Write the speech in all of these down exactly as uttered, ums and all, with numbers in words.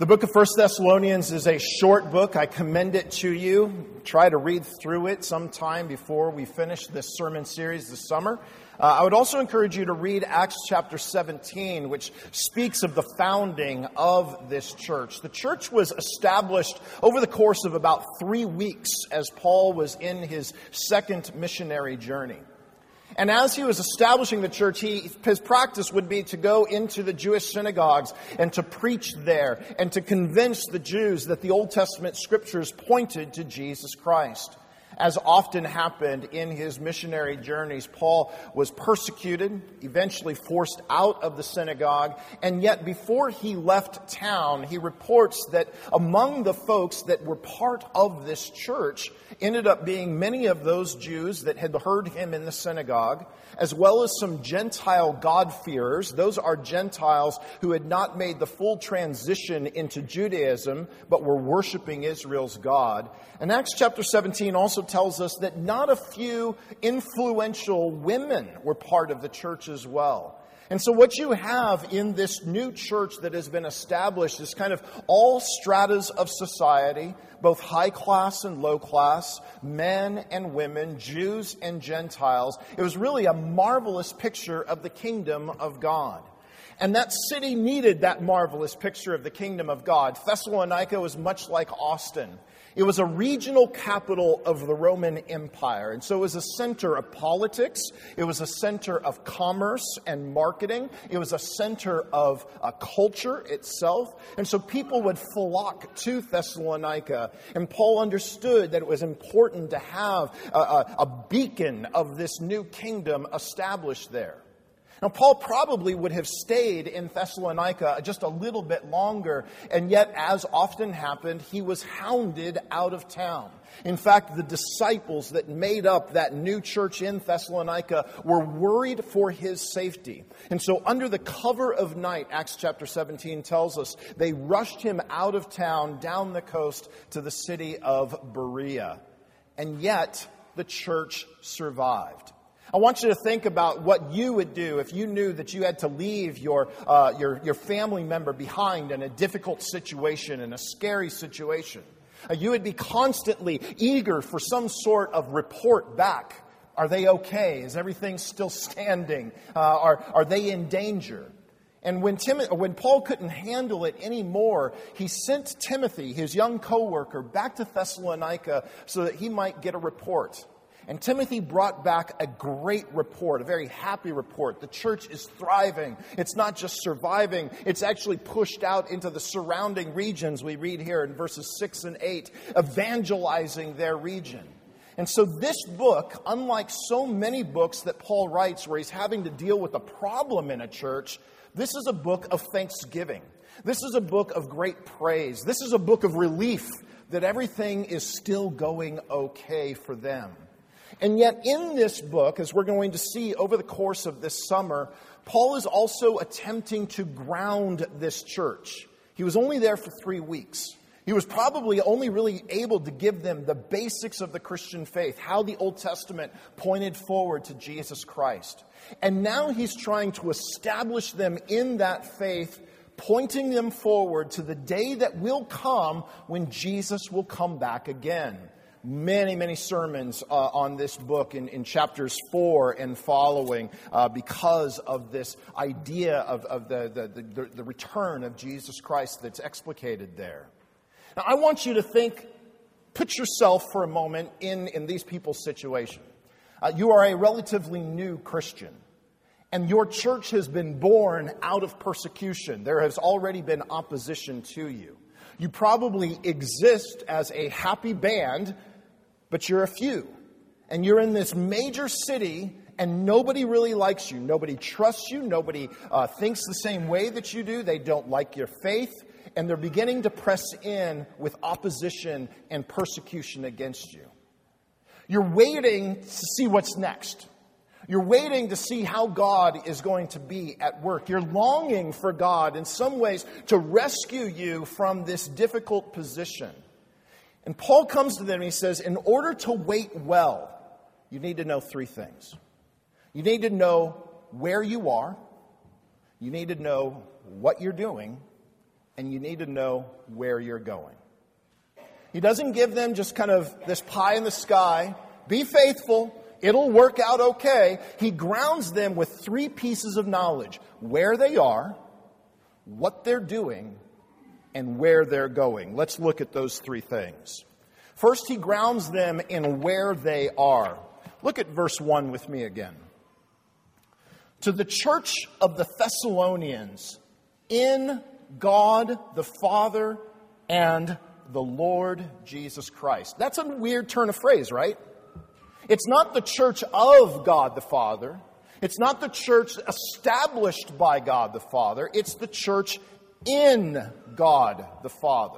The book of First Thessalonians is a short book. I commend it to you. Try to read through it sometime before we finish this sermon series this summer. Uh, I would also encourage you to read Acts chapter seventeen, which speaks of the founding of this church. The church was established over the course of about three weeks as Paul was in his second missionary journey. And as he was establishing the church, he, his practice would be to go into the Jewish synagogues and to preach there and to convince the Jews that the Old Testament scriptures pointed to Jesus Christ. As often happened in his missionary journeys, Paul was persecuted, eventually forced out of the synagogue, and yet before he left town, he reports that among the folks that were part of this church ended up being many of those Jews that had heard him in the synagogue, as well as some Gentile God-fearers. Those are Gentiles who had not made the full transition into Judaism, but were worshiping Israel's God. And Acts chapter seventeen also tells us that not a few influential women were part of the church as well. And so what you have in this new church that has been established is kind of all stratas of society, both high class and low class, men and women, Jews and Gentiles. It was really a marvelous picture of the kingdom of God. And that city needed that marvelous picture of the kingdom of God. Thessalonica was much like Austin. It was a regional capital of the Roman Empire. And so it was a center of politics. It was a center of commerce and marketing. It was a center of uh, culture itself. And so people would flock to Thessalonica. And Paul understood that it was important to have a, a, a beacon of this new kingdom established there. Now, Paul probably would have stayed in Thessalonica just a little bit longer, and yet, as often happened, he was hounded out of town. In fact, the disciples that made up that new church in Thessalonica were worried for his safety. And so under the cover of night, Acts chapter seventeen tells us, they rushed him out of town down the coast to the city of Berea. And yet, the church survived. I want you to think about what you would do if you knew that you had to leave your uh, your, your family member behind in a difficult situation, in a scary situation. Uh, you would be constantly eager for some sort of report back. Are they okay? Is everything still standing? Uh, are, are they in danger? And when Tim, when Paul couldn't handle it anymore, he sent Timothy, his young co-worker, back to Thessalonica so that he might get a report. And Timothy brought back a great report, a very happy report. The church is thriving. It's not just surviving. It's actually pushed out into the surrounding regions. We read here in verses six and eight, evangelizing their region. And so this book, unlike so many books that Paul writes where he's having to deal with a problem in a church, this is a book of thanksgiving. This is a book of great praise. This is a book of relief that everything is still going okay for them. And yet in this book, as we're going to see over the course of this summer, Paul is also attempting to ground this church. He was only there for three weeks. He was probably only really able to give them the basics of the Christian faith, how the Old Testament pointed forward to Jesus Christ. And now he's trying to establish them in that faith, pointing them forward to the day that will come when Jesus will come back again. Many, many sermons uh, on this book in, in chapters four and following uh, because of this idea of, of the, the, the, the return of Jesus Christ that's explicated there. Now, I want you to think, put yourself for a moment in, in these people's situation. Uh, you are a relatively new Christian, and your church has been born out of persecution. There has already been opposition to you. You probably exist as a happy band, but you're a few. And you're in this major city, and nobody really likes you. Nobody trusts you. Nobody uh, thinks the same way that you do. They don't like your faith. And they're beginning to press in with opposition and persecution against you. You're waiting to see what's next. You're waiting to see how God is going to be at work. You're longing for God in some ways to rescue you from this difficult position. And Paul comes to them and he says, in order to wait well, you need to know three things. You need to know where you are. You need to know what you're doing. and you need to know where you're going. He doesn't give them just kind of this pie in the sky, be faithful, it'll work out okay. He grounds them with three pieces of knowledge: where they are, what they're doing, and where they're going. Let's look at those three things. First, he grounds them in where they are. Look at verse one with me again. To the church of the Thessalonians, in God the Father and the Lord Jesus Christ. That's a weird turn of phrase, right? It's not the church of God the Father. It's not the church established by God the Father. It's the church in God the Father.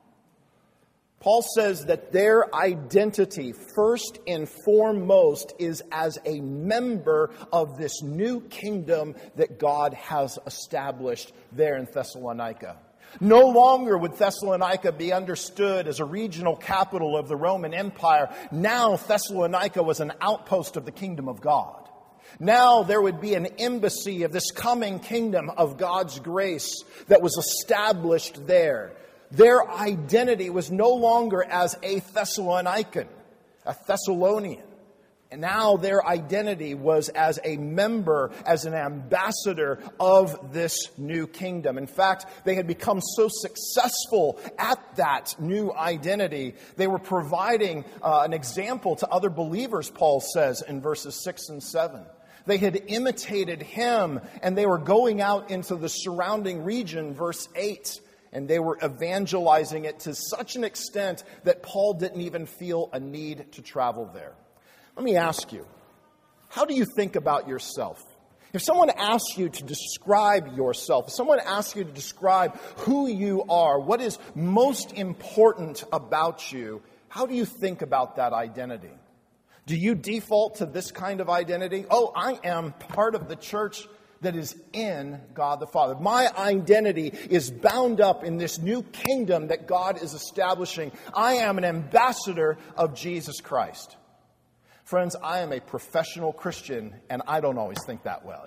Paul says that their identity, first and foremost, is as a member of this new kingdom that God has established there in Thessalonica. No longer would Thessalonica be understood as a regional capital of the Roman Empire. Now Thessalonica was an outpost of the kingdom of God. Now there would be an embassy of this coming kingdom of God's grace that was established there. Their identity was no longer as a Thessalonican, a Thessalonian. And now their identity was as a member, as an ambassador of this new kingdom. In fact, they had become so successful at that new identity, they were providing uh, an example to other believers, Paul says in verses six and seven. They had imitated him, and they were going out into the surrounding region, verse eight. And they were evangelizing it to such an extent that Paul didn't even feel a need to travel there. Let me ask you, how do you think about yourself? If someone asks you to describe yourself, if someone asks you to describe who you are, what is most important about you, how do you think about that identity? Do you default to this kind of identity? Oh, I am part of the church that is in God the Father. My identity is bound up in this new kingdom that God is establishing. I am an ambassador of Jesus Christ. Friends, I am a professional Christian, and I don't always think that way.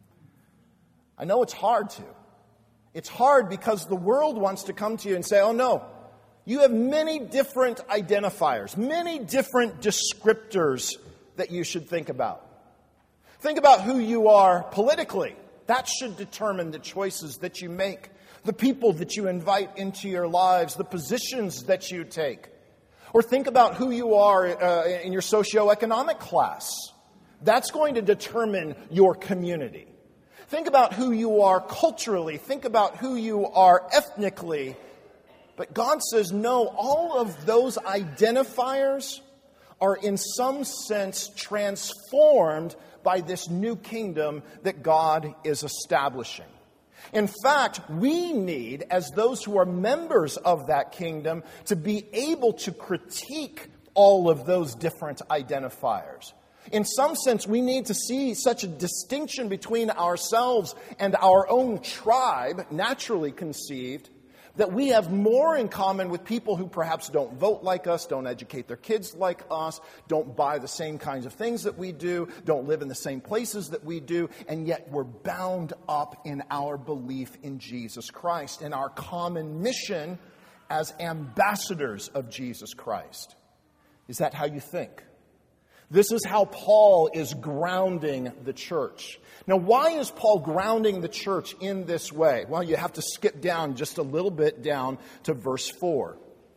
I know it's hard to. It's hard because the world wants to come to you and say, oh no, you have many different identifiers, many different descriptors that you should think about. Think about who you are politically. That should determine the choices that you make, the people that you invite into your lives, the positions that you take. Or think about who you are uh, in your socioeconomic class. That's going to determine your community. Think about who you are culturally. Think about who you are ethnically. But God says, no, all of those identifiers are in some sense transformed by this new kingdom that God is establishing. In fact, we need, as those who are members of that kingdom, to be able to critique all of those different identifiers. In some sense, we need to see such a distinction between ourselves and our own tribe, naturally conceived, that we have more in common with people who perhaps don't vote like us, don't educate their kids like us, don't buy the same kinds of things that we do, don't live in the same places that we do, and yet we're bound up in our belief in Jesus Christ and our common mission as ambassadors of Jesus Christ. Is that how you think? This is how Paul is grounding the church. Now, why is Paul grounding the church in this way? Well, you have to skip down just a little bit down to verse four.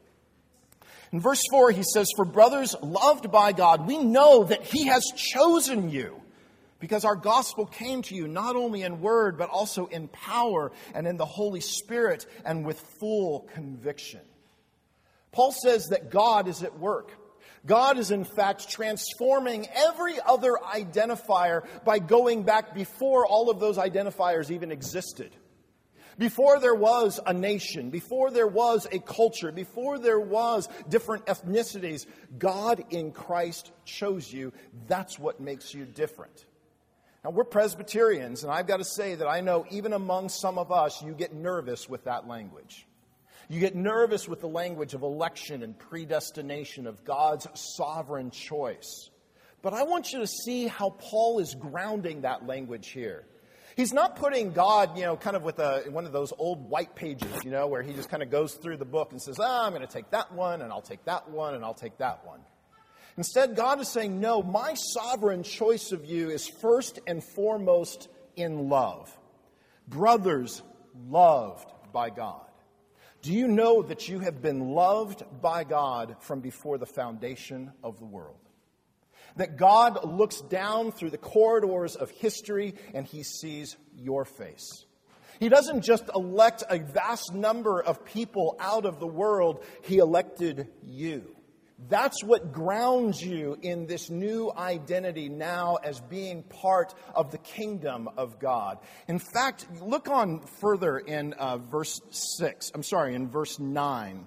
In verse four, he says, "For brothers loved by God, we know that he has chosen you, because our gospel came to you not only in word, but also in power and in the Holy Spirit and with full conviction." Paul says that God is at work. God is in fact transforming every other identifier by going back before all of those identifiers even existed. Before there was a nation, before there was a culture, before there was different ethnicities, God in Christ chose you. That's what makes you different. Now, we're Presbyterians, and I've got to say that I know even among some of us, you get nervous with that language. You get nervous with the language of election and predestination, of God's sovereign choice. But I want you to see how Paul is grounding that language here. He's not putting God, you know, kind of with a, one of those old white pages, you know, where he just kind of goes through the book and says, ah, I'm going to take that one, and I'll take that one, and I'll take that one. Instead, God is saying, no, my sovereign choice of you is first and foremost in love. Brothers loved by God. Do you know that you have been loved by God from before the foundation of the world? That God looks down through the corridors of history and he sees your face. He doesn't just elect a vast number of people out of the world, he elected you. That's what grounds you in this new identity now as being part of the kingdom of God. In fact, look on further in uh, verse six. I'm sorry, in verse nine.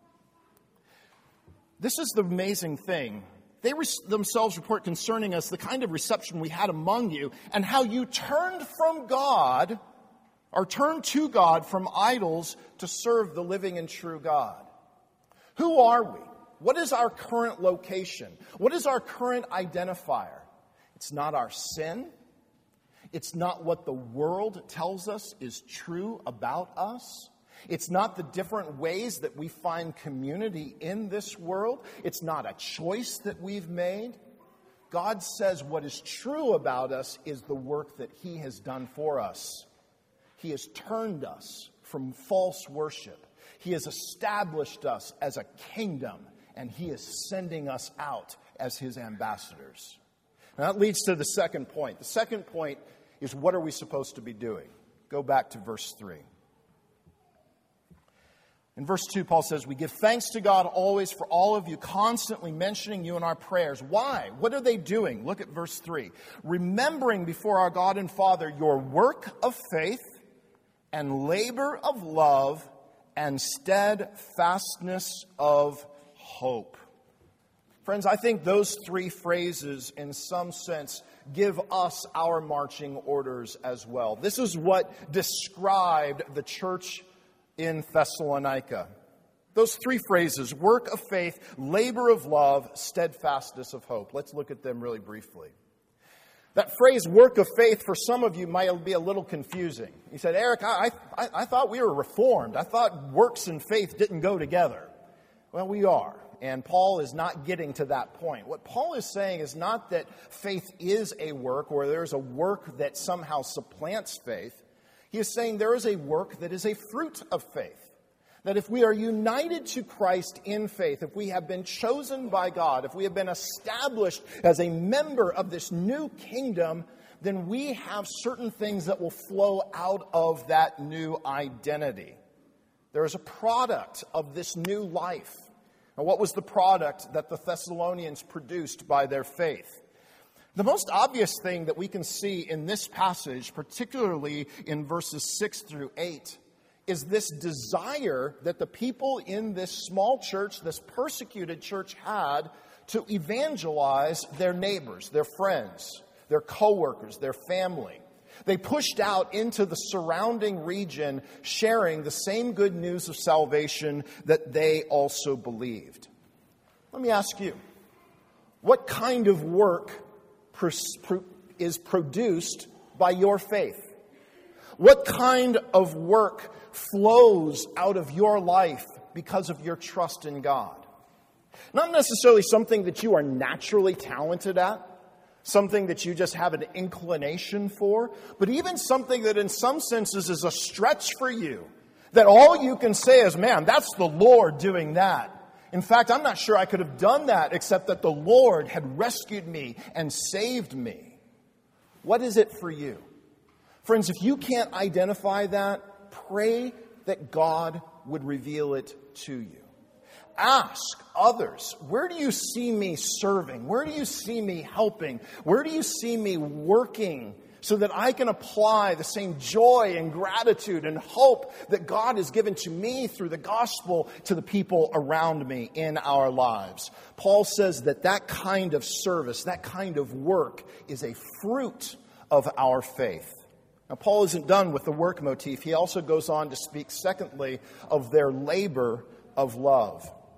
This is the amazing thing. They re- themselves report concerning us the kind of reception we had among you and how you turned from God, or turned to God from idols to serve the living and true God. Who are we? What is our current location? What is our current identifier? It's not our sin. It's not what the world tells us is true about us. It's not the different ways that we find community in this world. It's not a choice that we've made. God says what is true about us is the work that he has done for us. He has turned us from false worship. He has established us as a kingdom. And he is sending us out as his ambassadors. And that leads to the second point. The second point is, what are we supposed to be doing? Go back to verse three. In verse two, Paul says, we give thanks to God always for all of you, constantly mentioning you in our prayers. Why? What are they doing? Look at verse three. Remembering before our God and Father your work of faith and labor of love and steadfastness of hope. Friends, I think those three phrases in some sense give us our marching orders as well. This is what described the church in Thessalonica. Those three phrases, work of faith, labor of love, steadfastness of hope. Let's look at them really briefly. That phrase, work of faith, for some of you might be a little confusing. You said, Eric, I, I, I thought we were Reformed. I thought works and faith didn't go together. Well, we are. And Paul is not getting to that point. What Paul is saying is not that faith is a work or there's a work that somehow supplants faith. He is saying there is a work that is a fruit of faith. That if we are united to Christ in faith, if we have been chosen by God, if we have been established as a member of this new kingdom, then we have certain things that will flow out of that new identity. There is a product of this new life. Now, what was the product that the Thessalonians produced by their faith? The most obvious thing that we can see in this passage, particularly in verses six through eight, is this desire that the people in this small church, this persecuted church, had to evangelize their neighbors, their friends, their co-workers, their family. They pushed out into the surrounding region, sharing the same good news of salvation that they also believed. Let me ask you, what kind of work is produced by your faith? What kind of work flows out of your life because of your trust in God? Not necessarily something that you are naturally talented at, something that you just have an inclination for, but even something that in some senses is a stretch for you, that all you can say is, man, that's the Lord doing that. In fact, I'm not sure I could have done that except that the Lord had rescued me and saved me. What is it for you? Friends, if you can't identify that, pray that God would reveal it to you. Ask others, where do you see me serving? Where do you see me helping? Where do you see me working so that I can apply the same joy and gratitude and hope that God has given to me through the gospel to the people around me in our lives? Paul says that that kind of service, that kind of work is a fruit of our faith. Now, Paul isn't done with the work motif. He also goes on to speak, secondly, of their labor of love.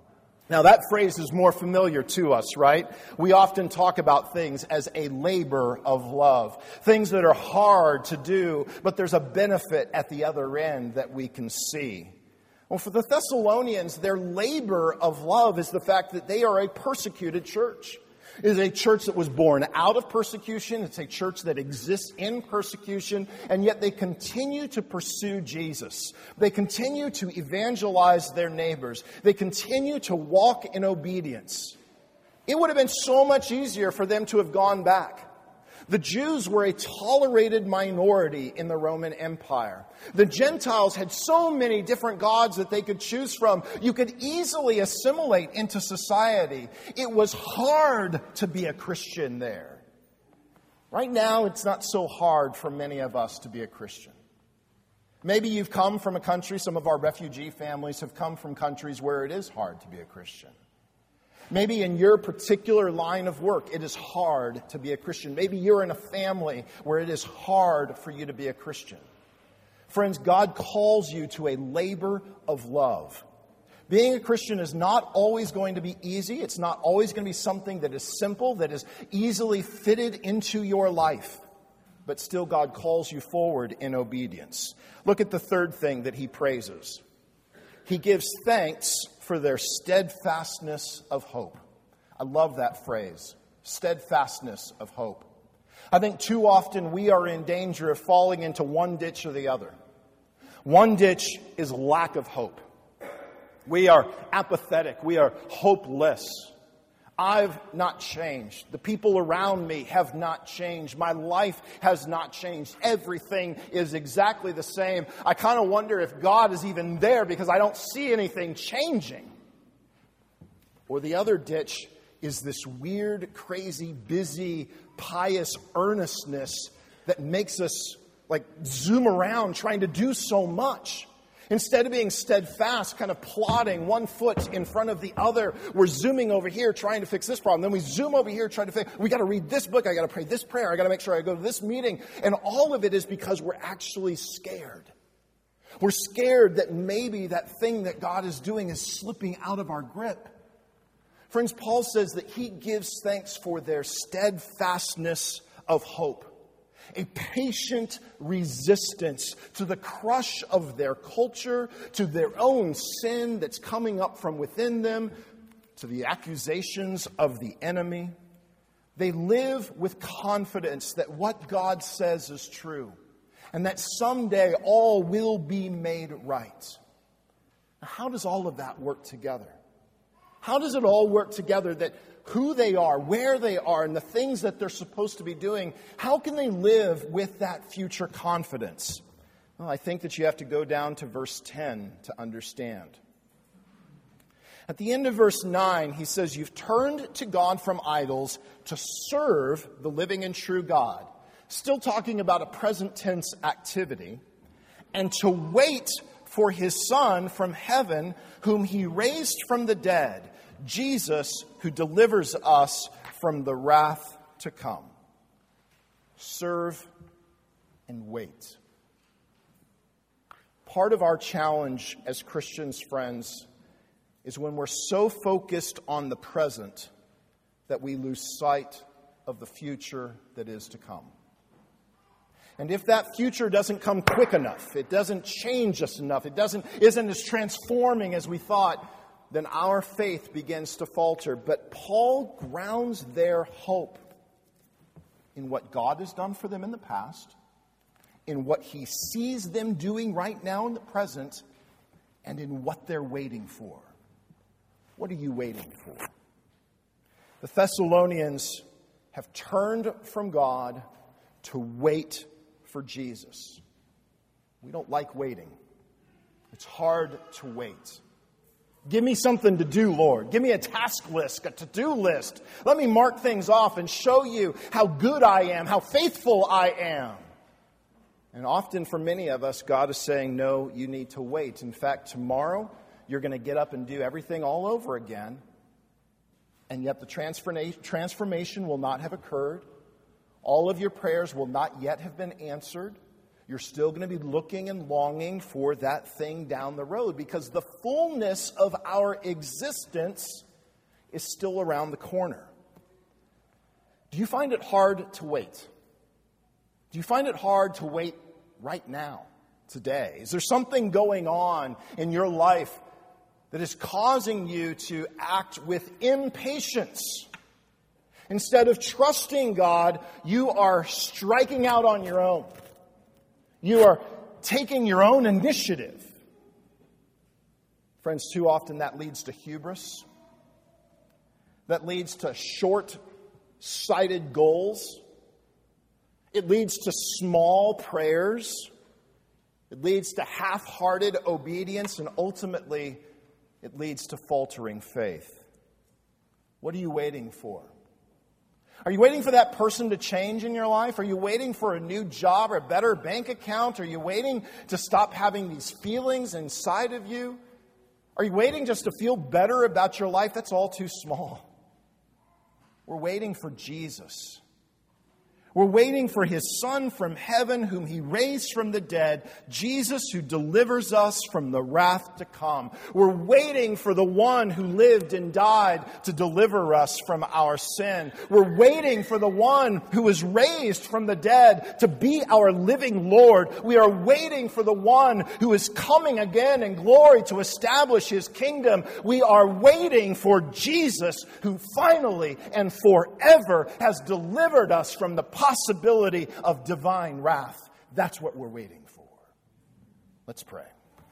Now that phrase is more familiar to us, right? We often talk about things as a labor of love. Things that are hard to do, but there's a benefit at the other end that we can see. Well, for the Thessalonians, their labor of love is the fact that they are a persecuted church. It is a church that was born out of persecution. It's a church that exists in persecution, and yet they continue to pursue Jesus. They continue to evangelize their neighbors. They continue to walk in obedience. It would have been so much easier for them to have gone back. The Jews were a tolerated minority in the Roman Empire. The Gentiles had so many different gods that they could choose from. You could easily assimilate into society. It was hard to be a Christian there. Right now, it's not so hard for many of us to be a Christian. Maybe you've come from a country, some of our refugee families have come from countries where it is hard to be a Christian. Maybe in your particular line of work, it is hard to be a Christian. Maybe you're in a family where it is hard for you to be a Christian. Friends, God calls you to a labor of love. Being a Christian is not always going to be easy. It's not always going to be something that is simple, that is easily fitted into your life. But still, God calls you forward in obedience. Look at the third thing that he praises. He gives thanks for their steadfastness of hope. I love that phrase, steadfastness of hope. I think too often we are in danger of falling into one ditch or the other. One ditch is lack of hope. We are apathetic. We are hopeless. I've not changed. The people around me have not changed. My life has not changed. Everything is exactly the same. I kind of wonder if God is even there because I don't see anything changing. Or the other ditch is this weird, crazy, busy, pious earnestness that makes us like zoom around trying to do so much. Instead of being steadfast, kind of plodding one foot in front of the other, we're zooming over here trying to fix this problem. Then we zoom over here trying to fix, we got to read this book, I got to pray this prayer, I got to make sure I go to this meeting. And all of it is because we're actually scared. We're scared that maybe that thing that God is doing is slipping out of our grip. Friends, Paul says that he gives thanks for their steadfastness of hope. A patient resistance to the crush of their culture, to their own sin that's coming up from within them, to the accusations of the enemy. They live with confidence that what God says is true, and that someday all will be made right. Now, how does all of that work together? How does it all work together that who they are, where they are, and the things that they're supposed to be doing, how can they live with that future confidence? Well, I think that you have to go down to verse ten to understand. At the end of verse nine, he says, you've turned to God from idols to serve the living and true God. Still talking about a present tense activity. And to wait for his Son from heaven, whom he raised from the dead, Jesus, who delivers us from the wrath to come. Serve and wait. Part of our challenge as Christians, friends, is when we're so focused on the present that we lose sight of the future that is to come. And if that future doesn't come quick enough, it doesn't change us enough, it doesn't isn't as transforming as we thought, then our faith begins to falter. But Paul grounds their hope in what God has done for them in the past, in what he sees them doing right now in the present, and in what they're waiting for. What are you waiting for? The Thessalonians have turned from God to wait for Jesus. We don't like waiting. It's hard to wait. Give me something to do, Lord. Give me a task list, a to-do list. Let me mark things off and show you how good I am, how faithful I am. And often for many of us, God is saying, no, you need to wait. In fact, tomorrow, you're going to get up and do everything all over again. And yet the transforma- transformation will not have occurred. All of your prayers will not yet have been answered. You're still going to be looking and longing for that thing down the road because the fullness of our existence is still around the corner. Do you find it hard to wait? Do you find it hard to wait right now, today? Is there something going on in your life that is causing you to act with impatience? Instead of trusting God, you are striking out on your own. You are taking your own initiative. Friends, too often that leads to hubris. That leads to short-sighted goals. It leads to small prayers. It leads to half-hearted obedience, and ultimately, it leads to faltering faith. What are you waiting for? Are you waiting for that person to change in your life? Are you waiting for a new job or a better bank account? Are you waiting to stop having these feelings inside of you? Are you waiting just to feel better about your life? That's all too small. We're waiting for Jesus. We're waiting for His Son from heaven, whom He raised from the dead, Jesus who delivers us from the wrath to come. We're waiting for the one who lived and died to deliver us from our sin. We're waiting for the one who was raised from the dead to be our living Lord. We are waiting for the one who is coming again in glory to establish His kingdom. We are waiting for Jesus, who finally and forever has delivered us from the possibility of divine wrath. That's what we're waiting for. Let's pray.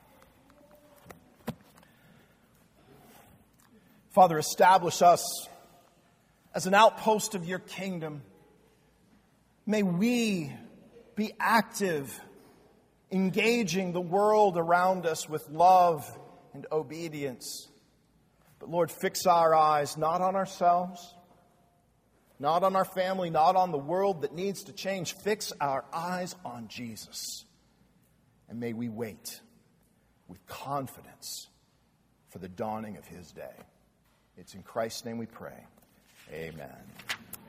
Father, establish us as an outpost of your kingdom. May we be active, engaging the world around us with love and obedience. But Lord, fix our eyes not on ourselves, not on our family, not on the world that needs to change. Fix our eyes on Jesus. And may we wait with confidence for the dawning of His day. It's in Christ's name we pray. Amen.